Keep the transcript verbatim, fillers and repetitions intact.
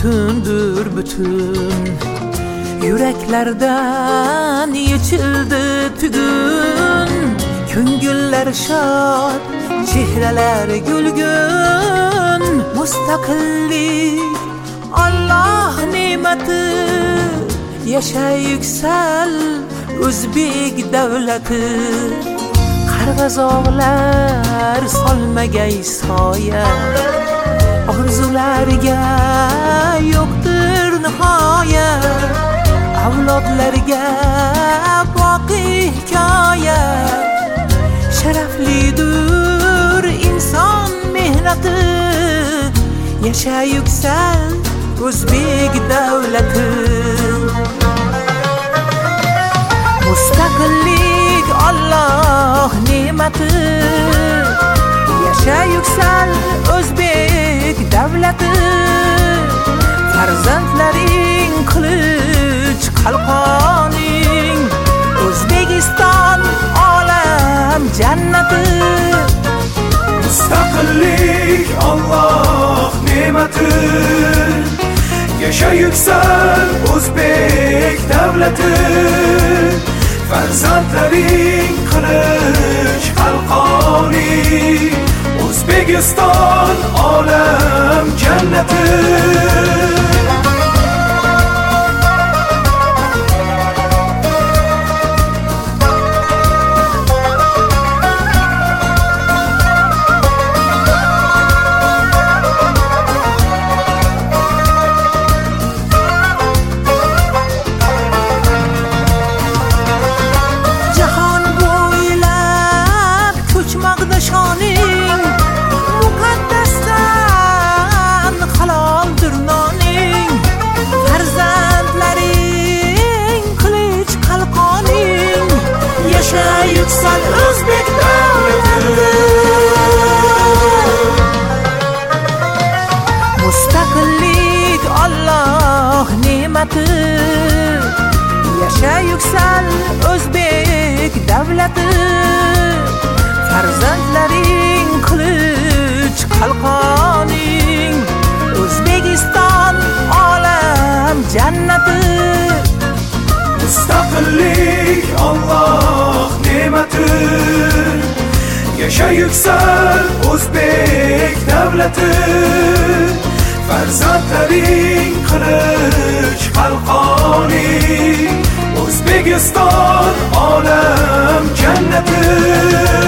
oltindir bütün. Yüreklerden yechildi tugun. Ko'ngillar shod, chehralar gulgun. Mustaqillik Allah ne'mati, yasha yuksal O'zbek davlati. Qarg'azog'lar solmagay soya, orzularga yo'qdir nihoya. Avlodlarga boqiy hikoya. Sharaflidir inson mehnati, yasha yuksal O'zbek davlati. Mustaqillik Allah ne'mati, yasha yuksal O'zbek davlati. Farzandlaring qilich qalqoning, O'zbekiston olam jannati. Mustaqillik Allah ne'mati, yasha yuksal O'zbek davlati. Farzandlaring qilich qalqoning, O'zbekiston olam jannati. Muqaddasdan haloldir noning. Farzandlaring qilich qalqoning, yasha yuksal O'zbek davlati. Mustaqillik Allah ne'mati, yasha yuksal O'zbek davlati. Farzandlaring qilich qalqoning, O'zbekiston olam jannati. Mustaqillik Allah ne'mati, yasha yuksal O'zbek davlati. Farzandlaring qilich qalqoning, O'zbekiston olam jannati.